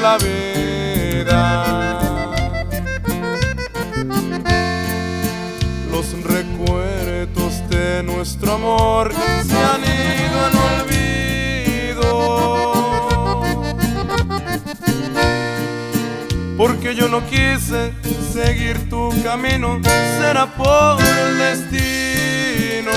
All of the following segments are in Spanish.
la vida. Los recuerdos de nuestro amor se han ido al olvido, porque yo no quise seguir tu camino, será por el destino.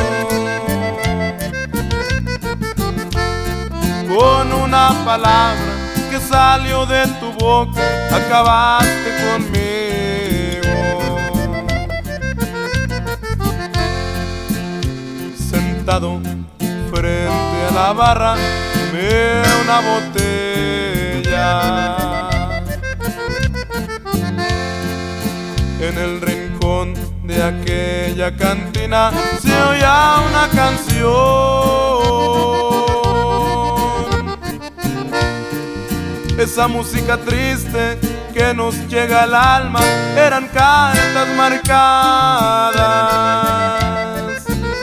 Con una palabra que salió de tu boca, acabaste conmigo. Sentado frente a la barra, tomé una botella. En el rincón de aquella cantina se oía una canción. Esa música triste que nos llega al alma, eran cartas marcadas.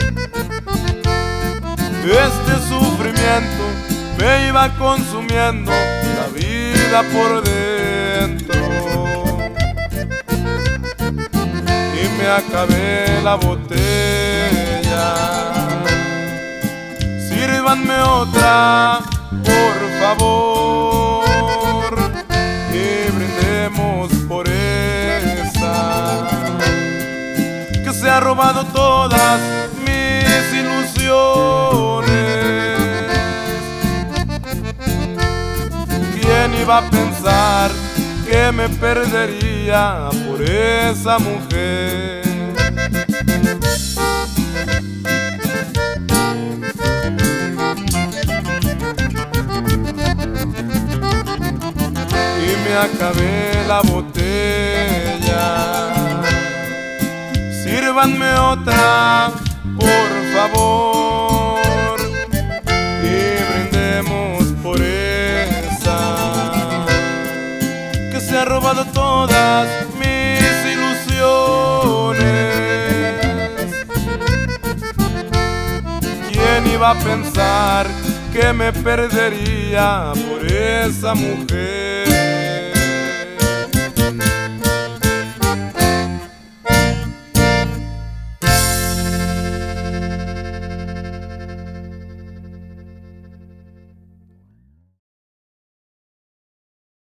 Este sufrimiento me iba consumiendo la vida por dentro, y me acabé la botella. Sírvanme otra, por favor, y brindemos por esa que se ha robado todas mis ilusiones. ¿Quién iba a pensar que me perdería por esa mujer? Y me acabé la botella. Sírvanme otra, por favor, y brindemos por esa que se ha robado todas mis ilusiones. ¿Quién iba a pensar que me perdería por esa mujer?